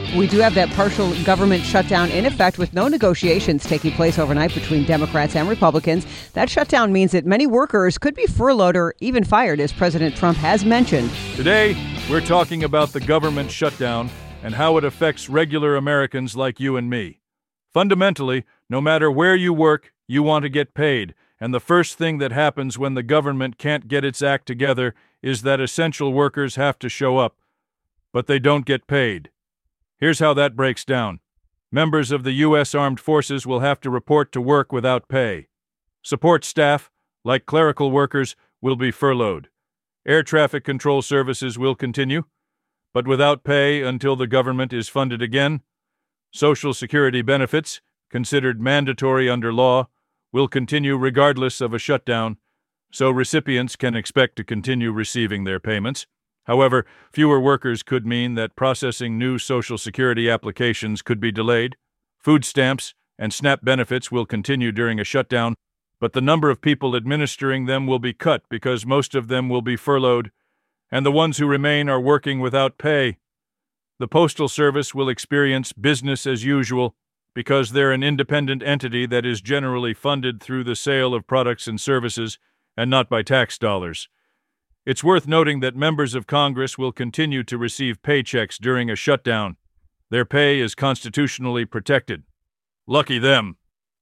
We do have that partial government shutdown in effect with no negotiations taking place overnight between Democrats and Republicans. That shutdown means that many workers could be furloughed or even fired, as President Trump has mentioned. Today, we're talking about the government shutdown and how it affects regular Americans like you and me. Fundamentally, no matter where you work, you want to get paid. And the first thing that happens when the government can't get its act together is that essential workers have to show up, but they don't get paid. Here's how that breaks down. Members of the U.S. Armed Forces will have to report to work without pay. Support staff, like clerical workers, will be furloughed. Air traffic control services will continue, but without pay until the government is funded again. Social Security benefits, considered mandatory under law, will continue regardless of a shutdown, so recipients can expect to continue receiving their payments. However, fewer workers could mean that processing new Social Security applications could be delayed. Food stamps and SNAP benefits will continue during a shutdown, but the number of people administering them will be cut because most of them will be furloughed, and the ones who remain are working without pay. The Postal Service will experience business as usual because they're an independent entity that is generally funded through the sale of products and services and not by tax dollars. It's worth noting that members of Congress will continue to receive paychecks during a shutdown. Their pay is constitutionally protected. Lucky them.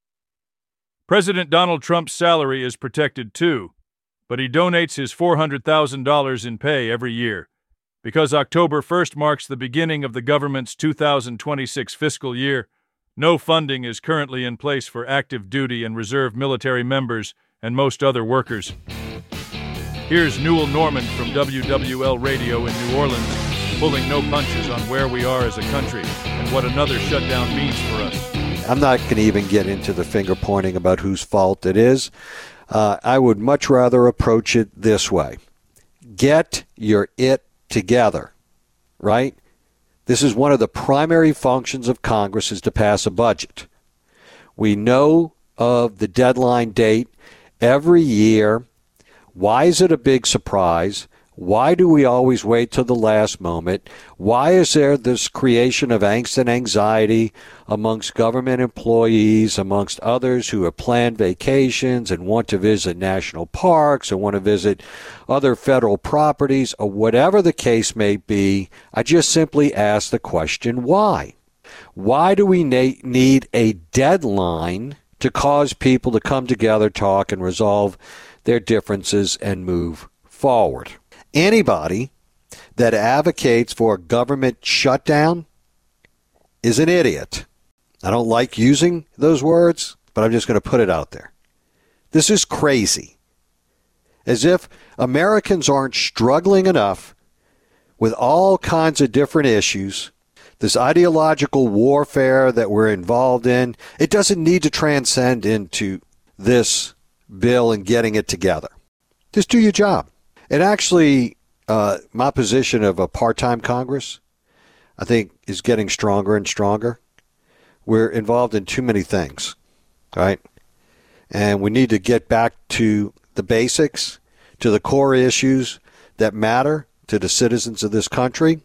President Donald Trump's salary is protected too, but he donates his $400,000 in pay every year. Because October 1st marks the beginning of the government's 2026 fiscal year, no funding is currently in place for active duty and reserve military members and most other workers. Here's Newell Norman from WWL Radio in New Orleans, pulling no punches on where we are as a country and what another shutdown means for us. I'm not going to even get into the finger pointing about whose fault it is. I would much rather approach it this way. Get your it together, right? This is one of the primary functions of Congress, is to pass a budget. We know of the deadline date every year. Why is it a big surprise? Why do we always wait till the last moment? Why is there this creation of angst and anxiety amongst government employees, amongst others who have planned vacations and want to visit national parks and want to visit other federal properties, or whatever the case may be? I just simply ask the question, why? Why do we need a deadline to cause people to come together, talk, and resolve their differences and move forward? Anybody that advocates for a government shutdown is an idiot. I don't like using those words, but I'm just going to put it out there. This is crazy. As if Americans aren't struggling enough with all kinds of different issues, this ideological warfare that we're involved in, it doesn't need to transcend into this bill and getting it together. Just do your job. And actually, my position of a part-time Congress, I think, is getting stronger and stronger. We're involved in too many things, right? And we need to get back to the basics, to the core issues that matter to the citizens of this country.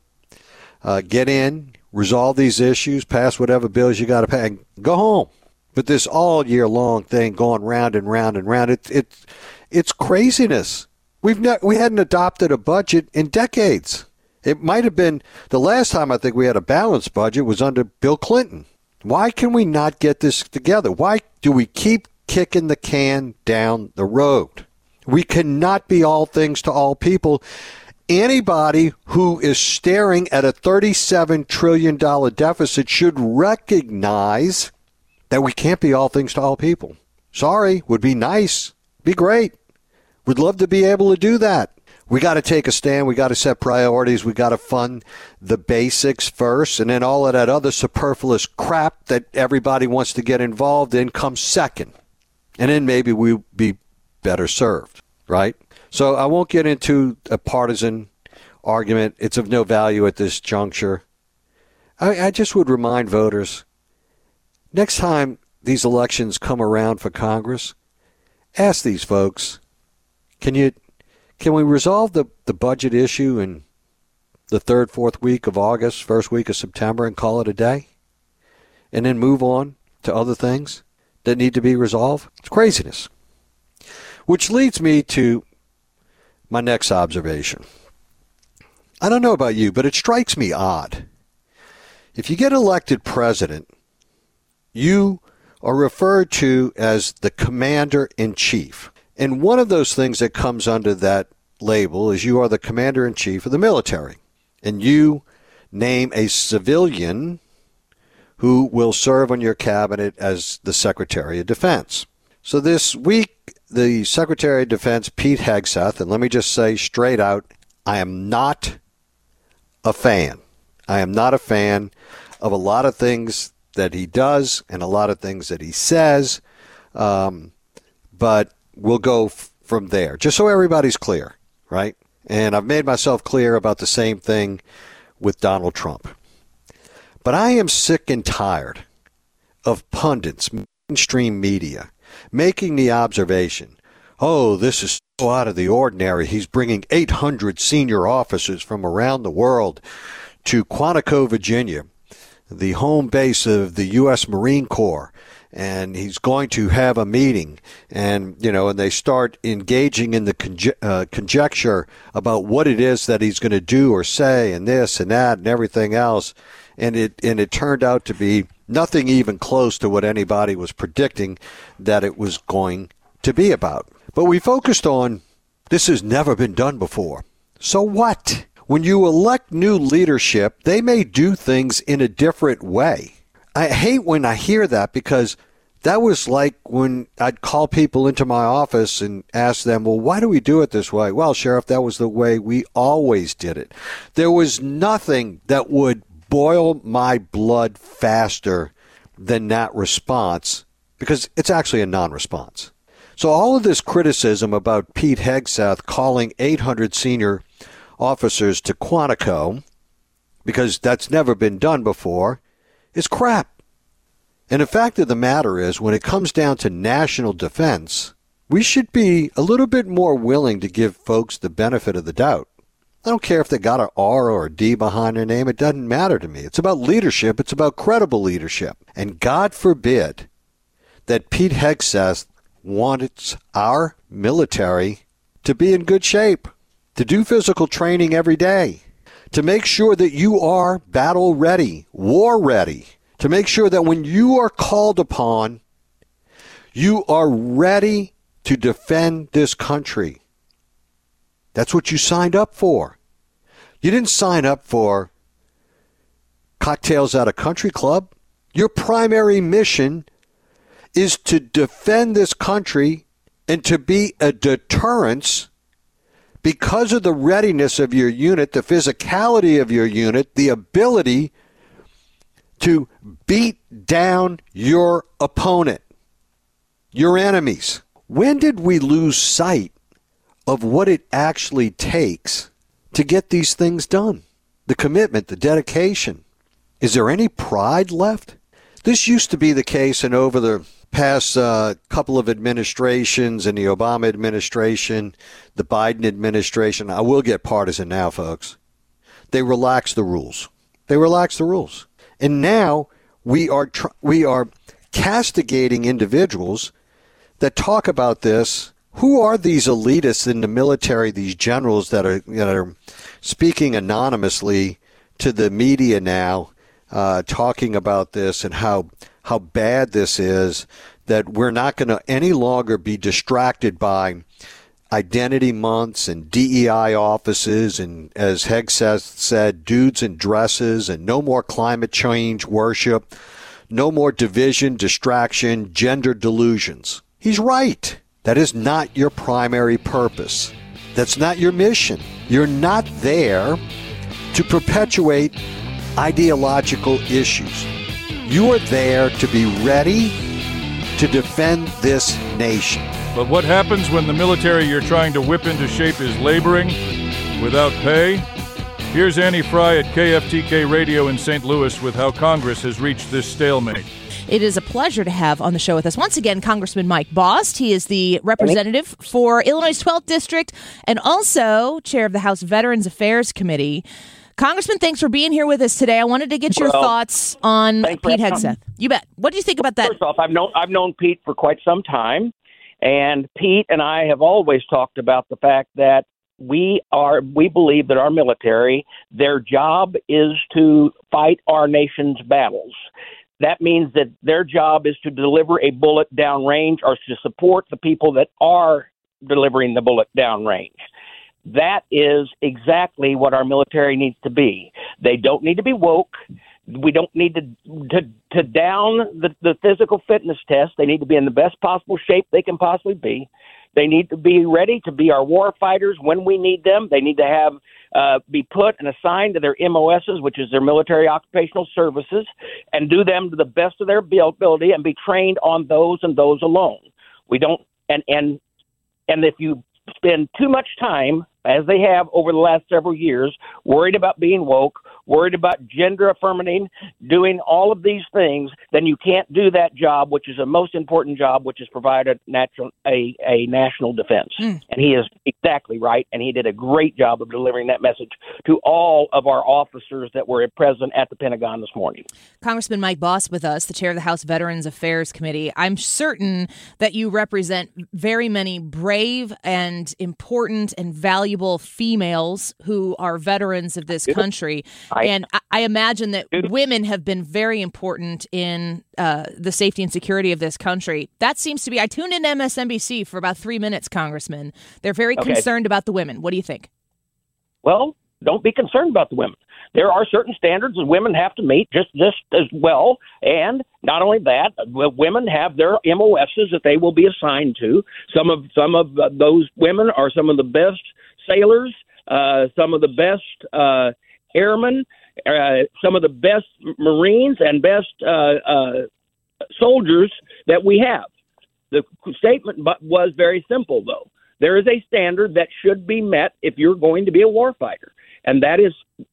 Get in, resolve these issues, pass whatever bills you got to pass, and go home. But this all year long thing going round and round and round, it's craziness. We hadn't adopted a budget in decades. It might have been the last time I think we had a balanced budget was under Bill Clinton. Why can we not get this together? Why do we keep kicking the can down the road? We cannot be all things to all people. Anybody who is staring at a $37 trillion deficit should recognize that we can't be all things to all people. Sorry, would be nice, be great. We'd love to be able to do that. We got to take a stand. We got to set priorities. We got to fund the basics first, and then all of that other superfluous crap that everybody wants to get involved in comes second. And then maybe we'll be better served, right? So I won't get into a partisan argument. It's of no value at this juncture. I just would remind voters, next time these elections come around for Congress, ask these folks, can we resolve the budget issue in the third, fourth week of August, first week of September, and call it a day? And then move on to other things that need to be resolved? It's craziness. Which leads me to my next observation. I don't know about you, but it strikes me odd. If you get elected president, you are referred to as the commander-in-chief. And one of those things that comes under that label is you are the commander-in-chief of the military. And you name a civilian who will serve on your cabinet as the Secretary of Defense. So this week, the Secretary of Defense, Pete Hegseth, and let me just say straight out, I am not a fan. I am not a fan of a lot of things that he does and a lot of things that he says, but we'll go from there, just so everybody's clear, right? And I've made myself clear about the same thing with Donald Trump. But I am sick and tired of pundits, mainstream media, making the observation, oh, this is so out of the ordinary. He's bringing 800 senior officers from around the world to Quantico, Virginia, the home base of the U.S. Marine Corps, and he's going to have a meeting, and they start engaging in the conjecture about what it is that he's going to do or say, and this and that and everything else, and it turned out to be nothing even close to what anybody was predicting that it was going to be about. But we focused on this has never been done before. So what? When you elect new leadership, they may do things in a different way. I hate when I hear that, because that was like when I'd call people into my office and ask them, well, why do we do it this way? Well, Sheriff, that was the way we always did it. There was nothing that would boil my blood faster than that response, because it's actually a non-response. So all of this criticism about Pete Hegseth calling 800 senior officers to Quantico, because that's never been done before, is crap. And the fact of the matter is, when it comes down to national defense, we should be a little bit more willing to give folks the benefit of the doubt. I don't care if they got an R or a D behind their name. It doesn't matter to me. It's about leadership. It's about credible leadership. And God forbid that Pete Hegseth wants our military to be in good shape, to do physical training every day, to make sure that you are battle ready, war ready, to make sure that when you are called upon, you are ready to defend this country. That's what you signed up for. You didn't sign up for cocktails at a country club. Your primary mission is to defend this country and to be a deterrence because of the readiness of your unit, the physicality of your unit, the ability to beat down your opponent, your enemies. When did we lose sight of what it actually takes to get these things done? The commitment, the dedication. Is there any pride left? This used to be the case, and over the past couple of administrations, and the Obama administration, the Biden administration, I will get partisan now, folks. They relaxed the rules. And now we are castigating individuals that talk about this. Who are these elitists in the military, these generals that are speaking anonymously to the media now, talking about this and how bad this is, that we're not going to any longer be distracted by identity months and DEI offices and, as Hegseth said, dudes in dresses, and no more climate change worship, no more division, distraction, gender delusions. He's right. That is not your primary purpose. That's not your mission. You're not there to perpetuate ideological issues. You are there to be ready to defend this nation. But what happens when the military you're trying to whip into shape is laboring without pay? Here's Annie Fry at KFTK Radio in St. Louis with how Congress has reached this stalemate. It is a pleasure to have on the show with us once again Congressman Mike Bost. He is the representative for Illinois' 12th District and also chair of the House Veterans Affairs Committee. Congressman, thanks for being here with us today. I wanted to get your thoughts on Pete Hegseth. You bet. What do you think about that? First off, I've known Pete for quite some time, and Pete and I have always talked about the fact that we believe that our military, their job is to fight our nation's battles. That means that their job is to deliver a bullet downrange or to support the people that are delivering the bullet downrange. That is exactly what our military needs to be. They don't need to be woke. We don't need to down the physical fitness test. They need to be in the best possible shape they can possibly be. They need to be ready to be our war fighters when we need them. They need to have be put and assigned to their MOSs, which is their military occupational services, and do them to the best of their ability and be trained on those and those alone. We don't and if you spend too much time, as they have over the last several years, worried about being woke, worried about gender affirming, doing all of these things, then you can't do that job, which is a most important job, which is provide a national defense. And he is exactly right, and he did a great job of delivering that message to all of our officers that were present at the Pentagon this morning. Congressman Mike Bost with us, the chair of the House Veterans Affairs Committee. I'm certain that you represent very many brave and important and valuable females who are veterans of this country. And I imagine that women have been very important in the safety and security of this country. That seems to be, I tuned in MSNBC for about 3 minutes, Congressman. They're very concerned about the women. What do you think? Well, don't be concerned about the women. There are certain standards that women have to meet just as well. And not only that, women have their MOSs that they will be assigned to. Some of those women are some of the best sailors, some of the best airmen, some of the best Marines and best soldiers that we have. The statement was very simple, though. There is a standard that should be met if you're going to be a warfighter, and that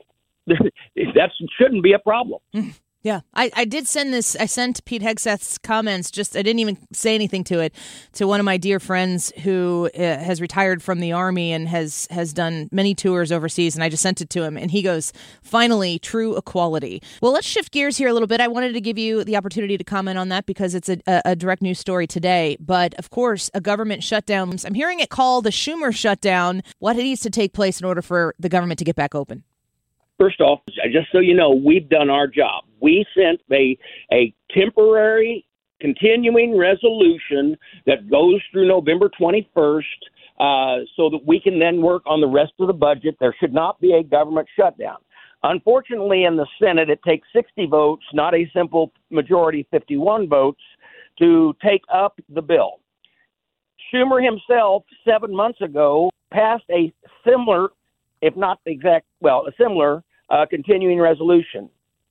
shouldn't be a problem. Yeah, I did send this. I sent Pete Hegseth's comments. I didn't even say anything to it to one of my dear friends who has retired from the Army and has done many tours overseas. And I just sent it to him, and he goes, "Finally, true equality." Well, let's shift gears here a little bit. I wanted to give you the opportunity to comment on that because it's a direct news story today. But of course, a government shutdown. I'm hearing it called the Schumer shutdown. What needs to take place in order for the government to get back open? First off, just so you know, we've done our job. We sent a temporary continuing resolution that goes through November 21st so that we can then work on the rest of the budget. There should not be a government shutdown. Unfortunately, in the Senate, it takes 60 votes, not a simple majority, 51 votes, to take up the bill. Schumer himself, 7 months ago, passed a similar, if not exact, a similar continuing resolution.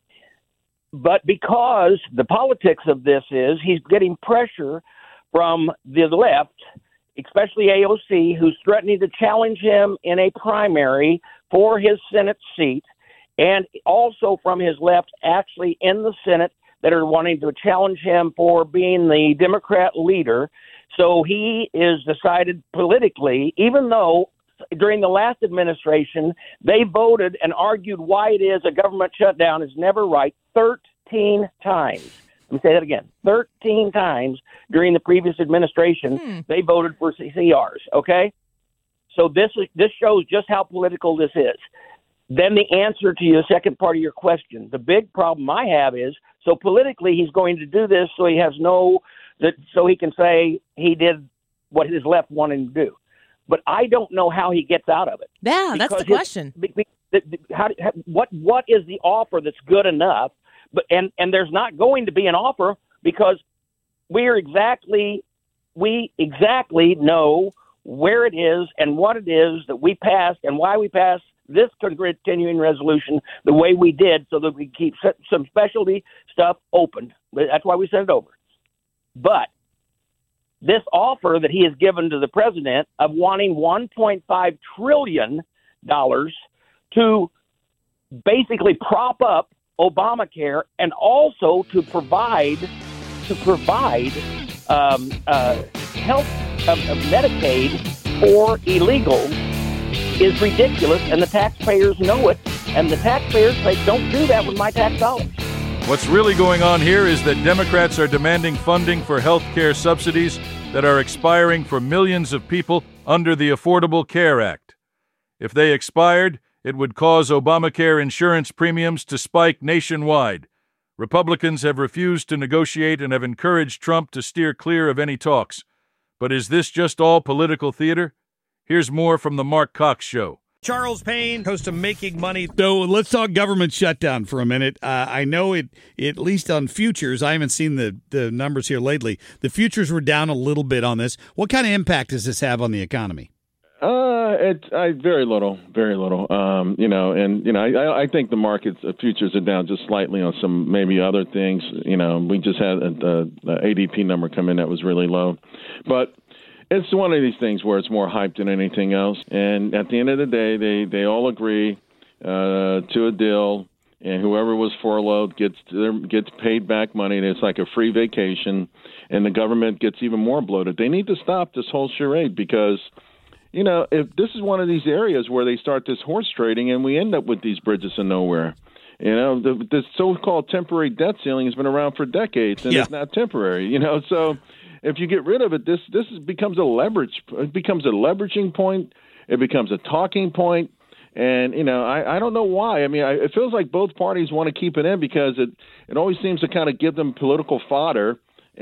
But because the politics of this is he's getting pressure from the left, especially AOC, who's threatening to challenge him in a primary for his Senate seat, and also from his left actually in the Senate that are wanting to challenge him for being the Democrat leader. So he is decided politically, even though during the last administration, they voted and argued why it is a government shutdown is never right 13 times. Let me say that again. 13 times during the previous administration, they voted for CRs, okay? So this shows just how political this is. Then the answer to your second part of your question, the big problem I have is, so politically he's going to do this so he has so he can say he did what his left wanted him to do. But I don't know how he gets out of it. Yeah, that's the question. What is the offer that's good enough? But and there's not going to be an offer because we exactly know where it is and what it is that we passed and why we passed this continuing resolution the way we did so that we keep some specialty stuff open. That's why we sent it over. But this offer that he has given to the president of wanting $1.5 trillion to basically prop up Obamacare and also to provide health Medicaid for illegals is ridiculous, and the taxpayers know it. And the taxpayers say, don't do that with my tax dollars. What's really going on here is that Democrats are demanding funding for health care subsidies that are expiring for millions of people under the Affordable Care Act. If they expired, it would cause Obamacare insurance premiums to spike nationwide. Republicans have refused to negotiate and have encouraged Trump to steer clear of any talks. But is this just all political theater? Here's more from the Mark Cox Show. Charles Payne, host of Making Money. So let's talk government shutdown for a minute. I know it, at least on futures, I haven't seen the numbers here lately. The futures were down a little bit on this. What kind of impact does this have on the economy? Very little. I think the market's futures are down just slightly on some maybe other things. We just had the ADP number come in that was really low, but it's one of these things where it's more hype than anything else. And at the end of the day, they all agree to a deal, and whoever was furloughed gets paid back money. And it's like a free vacation, and the government gets even more bloated. They need to stop this whole charade because, if this is one of these areas where they start this horse trading and we end up with these bridges of nowhere. The so-called temporary debt ceiling has been around for decades, and It's not temporary. So if you get rid of it, this becomes a leverage. It becomes a leveraging point. It becomes a talking point. And, I don't know why. I mean, it feels like both parties want to keep it in because it always seems to kind of give them political fodder.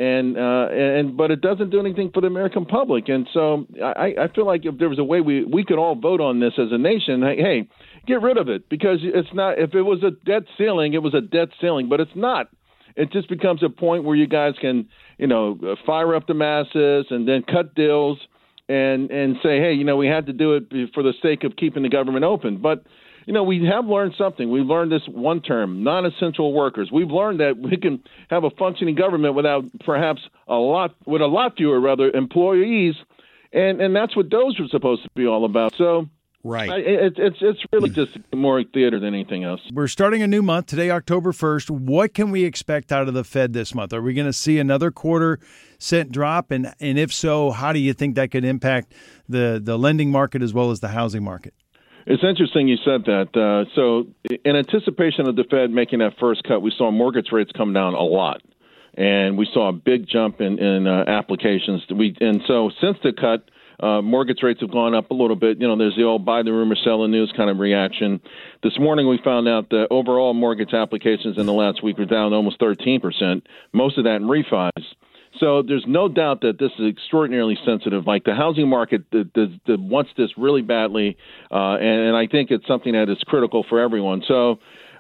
But it doesn't do anything for the American public. And so I feel like if there was a way we could all vote on this as a nation, hey, get rid of it, because it's not, if it was a debt ceiling, it was a debt ceiling, but it's not. It just becomes a point where you guys can, fire up the masses and then cut deals and say, hey, we had to do it for the sake of keeping the government open. But we have learned something. We've learned this one term, non-essential workers. We've learned that we can have a functioning government without perhaps a lot fewer employees, and that's what those are supposed to be all about. So, right, it's really just more theater than anything else. We're starting a new month today, October 1st. What can we expect out of the Fed this month? Are we going to see another quarter-cent drop, and if so, how do you think that could impact the lending market as well as the housing market? It's interesting you said that. So in anticipation of the Fed making that first cut, we saw mortgage rates come down a lot. And we saw a big jump in applications. And so since the cut, mortgage rates have gone up a little bit. There's the old buy the rumor, sell the news kind of reaction. This morning we found out that overall mortgage applications in the last week were down almost 13%, most of that in refis. So there's no doubt that this is extraordinarily sensitive. Like the housing market wants this really badly, and I think it's something that is critical for everyone. So,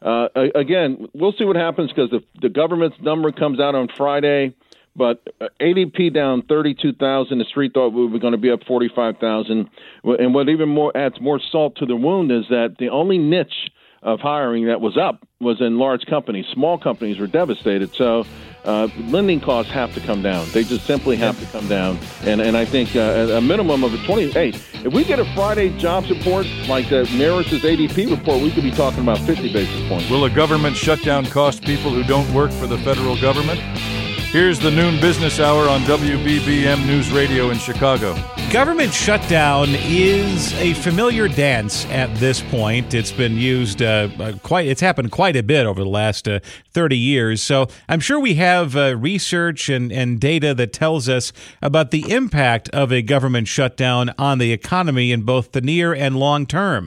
again, we'll see what happens because the government's number comes out on Friday, but ADP down 32,000. The street thought we were going to be up 45,000. And what even more adds more salt to the wound is that the only niche of hiring that was up was in large companies. Small companies were devastated. So lending costs have to come down. They just simply have to come down. And I think a minimum of a 20. Hey, if we get a Friday jobs report like the Maris's ADP report, we could be talking about 50 basis points. Will a government shutdown cost people who don't work for the federal government? Here's the noon business hour on WBBM News Radio in Chicago. Government shutdown is a familiar dance at this point. It's been used it's happened quite a bit over the last 30 years. So I'm sure we have research and data that tells us about the impact of a government shutdown on the economy in both the near and long term.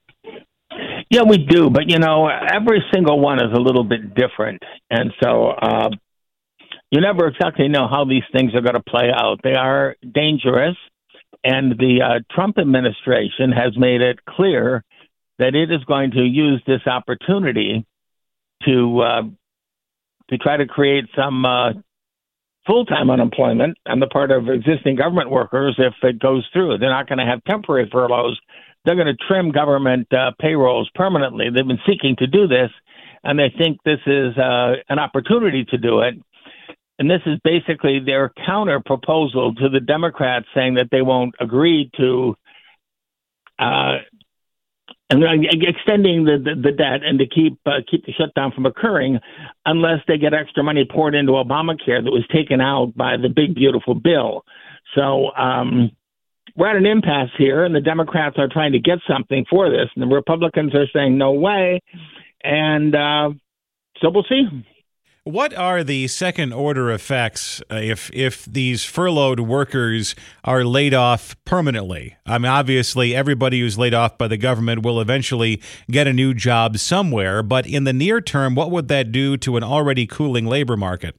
Yeah, we do. But, every single one is a little bit different. And so you never exactly know how these things are going to play out. They are dangerous. And the Trump administration has made it clear that it is going to use this opportunity to try to create some full-time unemployment on the part of existing government workers if it goes through. They're not going to have temporary furloughs. They're going to trim government payrolls permanently. They've been seeking to do this, and they think this is an opportunity to do it. And this is basically their counter proposal to the Democrats saying that they won't agree to extending the debt and to keep the shutdown from occurring unless they get extra money poured into Obamacare that was taken out by the big, beautiful bill. So we're at an impasse here, and the Democrats are trying to get something for this, and the Republicans are saying no way, and so we'll see. What are the second-order effects if these furloughed workers are laid off permanently? I mean, obviously, everybody who's laid off by the government will eventually get a new job somewhere, but in the near term, what would that do to an already cooling labor market?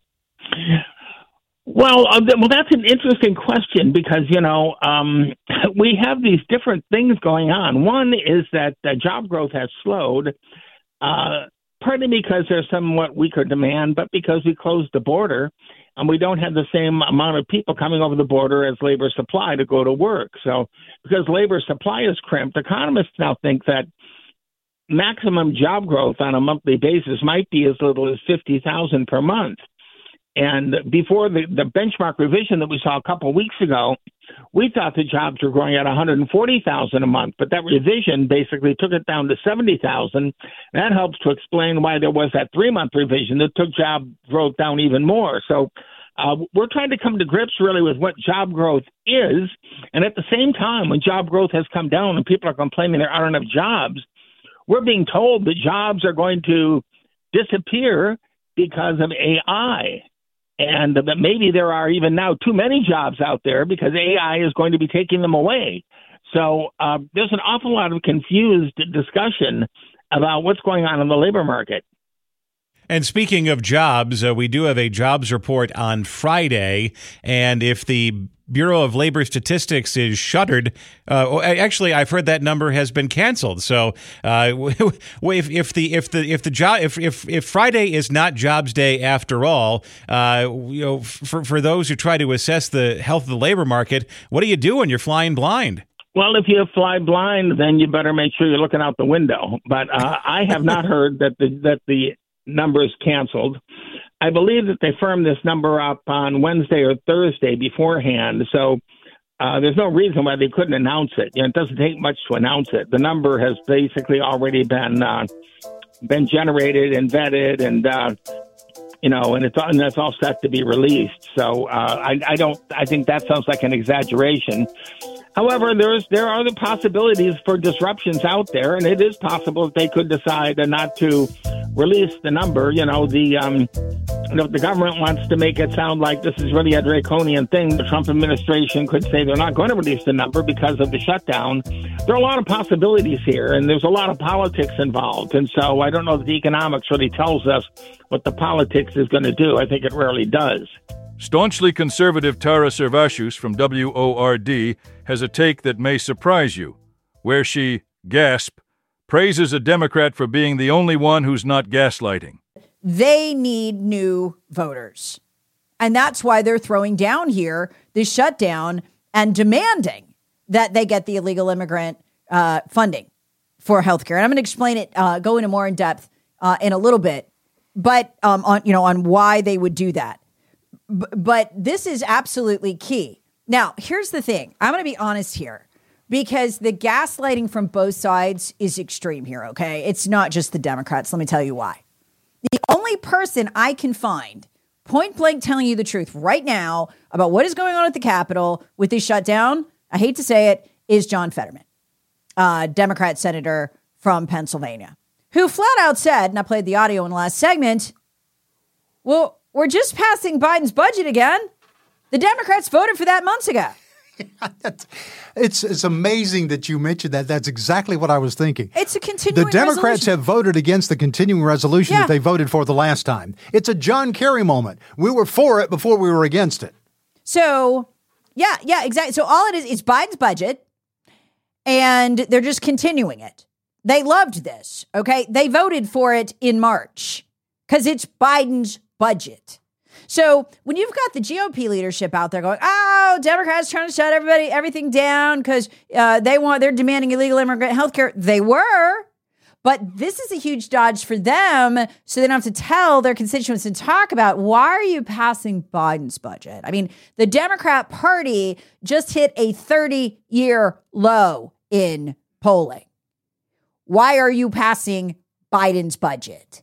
Well, that's an interesting question because, we have these different things going on. One is that job growth has slowed, partly because there's somewhat weaker demand, but because we closed the border and we don't have the same amount of people coming over the border as labor supply to go to work. So because labor supply is crimped, economists now think that maximum job growth on a monthly basis might be as little as 50,000 per month. And before the benchmark revision that we saw a couple of weeks ago, we thought the jobs were growing at 140,000 a month, but that revision basically took it down to 70,000. That helps to explain why there was that 3-month revision that took job growth down even more. So we're trying to come to grips really with what job growth is. And at the same time, when job growth has come down and people are complaining there aren't enough jobs, we're being told that jobs are going to disappear because of AI. And that maybe there are even now too many jobs out there because AI is going to be taking them away. So there's an awful lot of confused discussion about what's going on in the labor market. And speaking of jobs, we do have a jobs report on Friday. And if the Bureau of Labor Statistics is shuttered, actually, I've heard that number has been canceled. So if Friday is not Jobs Day after all, for those who try to assess the health of the labor market, what do you do when you're flying blind? Well, if you fly blind, then you better make sure you're looking out the window. But I have not heard that the number is canceled. I believe that they firmed this number up on Wednesday or Thursday beforehand. So there's no reason why they couldn't announce it. It doesn't take much to announce it. The number has basically already been generated and vetted, and and that's all set to be released. So I think that sounds like an exaggeration. However, there are the possibilities for disruptions out there, and it is possible that they could decide not to release the number. If the government wants to make it sound like this is really a draconian thing, the Trump administration could say they're not going to release the number because of the shutdown. There are a lot of possibilities here, and there's a lot of politics involved. And so I don't know that the economics really tells us what the politics is going to do. I think it rarely does. Staunchly conservative Tara Servatius from WORD has a take that may surprise you, where she, gasp, praises a Democrat for being the only one who's not gaslighting. They need new voters. And that's why they're throwing down here the shutdown and demanding that they get the illegal immigrant funding for healthcare. And I'm going to explain it, go into more in depth in a little bit, but on why they would do that. But this is absolutely key. Now, here's the thing. I'm going to be honest here because the gaslighting from both sides is extreme here, okay? It's not just the Democrats. Let me tell you why. The only person I can find point blank telling you the truth right now about what is going on at the Capitol with this shutdown, I hate to say it, is John Fetterman, Democrat senator from Pennsylvania, who flat out said, and I played the audio in the last segment, well, we're just passing Biden's budget again. The Democrats voted for that months ago. It's amazing that you mentioned that. That's exactly what I was thinking. It's a continuing The Democrats resolution. have voted against the continuing resolution that they voted for the last time. It's a John Kerry moment. We were for it before we were against it. So, yeah, exactly. So all it is Biden's budget, and they're just continuing it. They loved this, okay? They voted for it in March because it's Biden's budget. So when you've got the GOP leadership out there going, oh, Democrats trying to shut everything down because they're demanding illegal immigrant health care. They were, but this is a huge dodge for them. So they don't have to tell their constituents and talk about why are you passing Biden's budget? I mean, the Democrat Party just hit a 30-year low in polling. Why are you passing Biden's budget?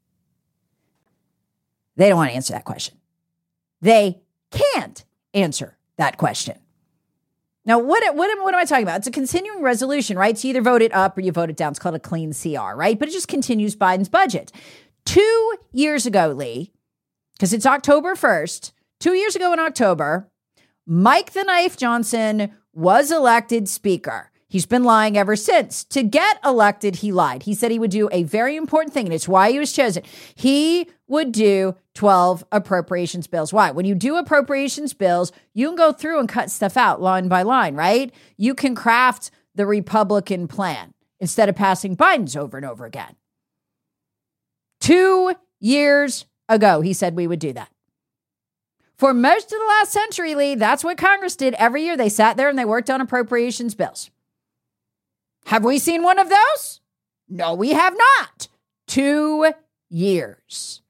They don't want to answer that question. They can't answer that question. Now, what am I talking about? It's a continuing resolution, right? So you either vote it up or you vote it down. It's called a clean CR, right? But it just continues Biden's budget. 2 years ago, Lee, because it's October 1st, 2 years ago in October, Mike the Knife Johnson was elected speaker. He's been lying ever since. To get elected, he lied. He said he would do a very important thing, and it's why he was chosen. He would do 12 appropriations bills. Why? When you do appropriations bills, you can go through and cut stuff out line by line, right? You can craft the Republican plan instead of passing Biden's over and over again. 2 years ago, he said we would do that. For most of the last century, Lee, that's what Congress did. Every year they sat there and they worked on appropriations bills. Have we seen one of those? No, we have not. 2 years.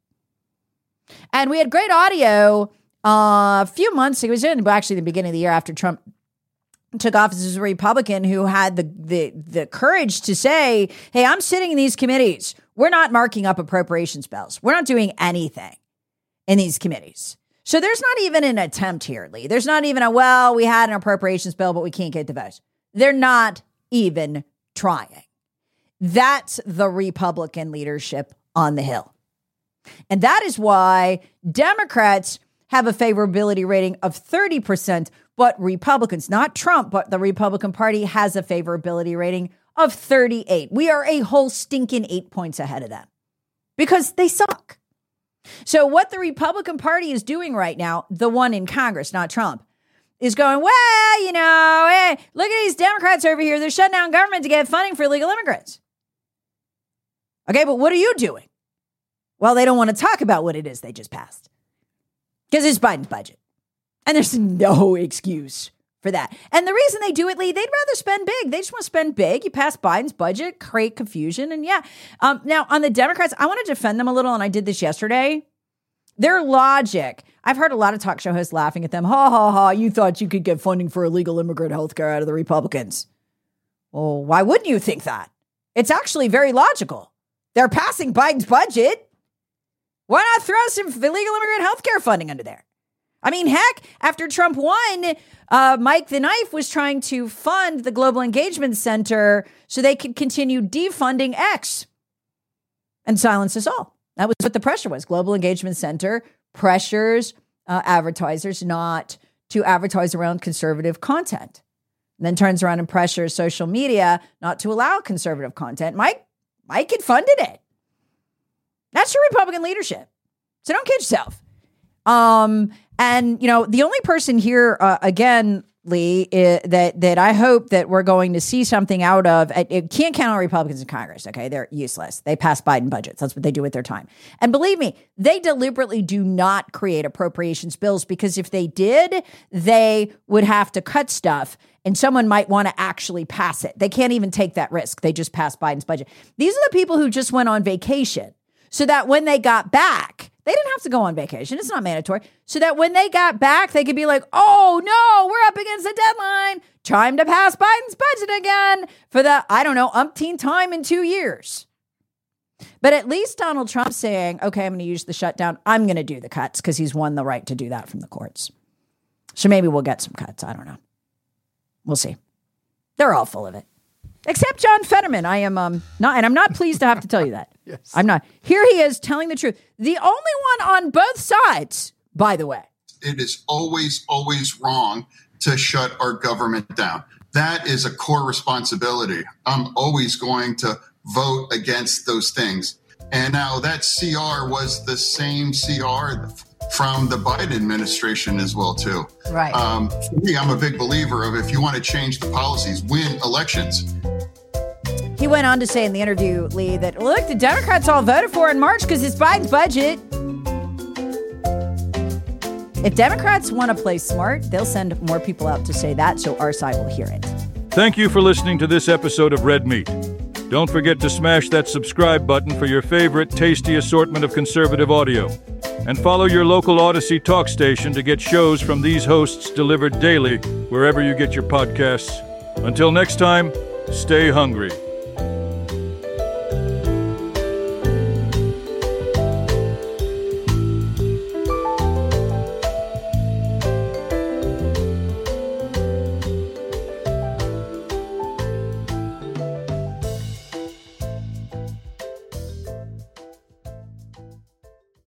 And we had great audio a few months. It was actually the beginning of the year after Trump took office as a Republican, who had the courage to say, hey, I'm sitting in these committees. We're not marking up appropriations bills. We're not doing anything in these committees. So there's not even an attempt here, Lee. There's not even we had an appropriations bill, but we can't get the votes. They're not even trying. That's the Republican leadership on the Hill. And that is why Democrats have a favorability rating of 30%, but Republicans, not Trump, but the Republican Party has a favorability rating of 38. We are a whole stinking 8 points ahead of them because they suck. So what the Republican Party is doing right now, the one in Congress, not Trump, is going, hey, look at these Democrats over here. They're shutting down government to get funding for illegal immigrants. Okay, but what are you doing? Well, they don't want to talk about what it is they just passed because it's Biden's budget. And there's no excuse for that. And the reason they do it, Lee, they'd rather spend big. They just want to spend big. You pass Biden's budget, create confusion. And now on the Democrats, I want to defend them a little. And I did this yesterday. Their logic. I've heard a lot of talk show hosts laughing at them. Ha, ha, ha. You thought you could get funding for illegal immigrant health care out of the Republicans. Well, why wouldn't you think that? It's actually very logical. They're passing Biden's budget. Why not throw some illegal immigrant health care funding under there? I mean, heck, after Trump won, Mike the Knife was trying to fund the Global Engagement Center so they could continue defunding X and silence us all. That was what the pressure was. Global Engagement Center pressures advertisers not to advertise around conservative content. And then turns around and pressures social media not to allow conservative content. Mike had funded it. That's your Republican leadership. So don't kid yourself. And, the only person here, again, Lee, that I hope that we're going to see something out of, it can't count on Republicans in Congress, okay? They're useless. They pass Biden budgets. That's what they do with their time. And believe me, they deliberately do not create appropriations bills because if they did, they would have to cut stuff and someone might want to actually pass it. They can't even take that risk. They just pass Biden's budget. These are the people who just went on vacation so that when they got back, they didn't have to go on vacation. It's not mandatory. So that when they got back, they could be like, oh, no, we're up against the deadline. Time to pass Biden's budget again for the, umpteen time in 2 years. But at least Donald Trump's saying, okay, I'm going to use the shutdown. I'm going to do the cuts because he's won the right to do that from the courts. So maybe we'll get some cuts. I don't know. We'll see. They're all full of it. Except John Fetterman. I am not, and I'm not pleased to have to tell you that. Yes. I'm not. Here he is telling the truth. The only one on both sides, by the way. It is always, always wrong to shut our government down. That is a core responsibility. I'm always going to vote against those things. And now that CR was the same CR from the Biden administration as well, too. Right. For me, I'm a big believer of if you want to change the policies, win elections. He went on to say in the interview, Lee, that, look, the Democrats all voted for in March because it's Biden's budget. If Democrats want to play smart, they'll send more people out to say that so our side will hear it. Thank you for listening to this episode of Red Meat. Don't forget to smash that subscribe button for your favorite tasty assortment of conservative audio. And follow your local Odyssey talk station to get shows from these hosts delivered daily wherever you get your podcasts. Until next time, stay hungry.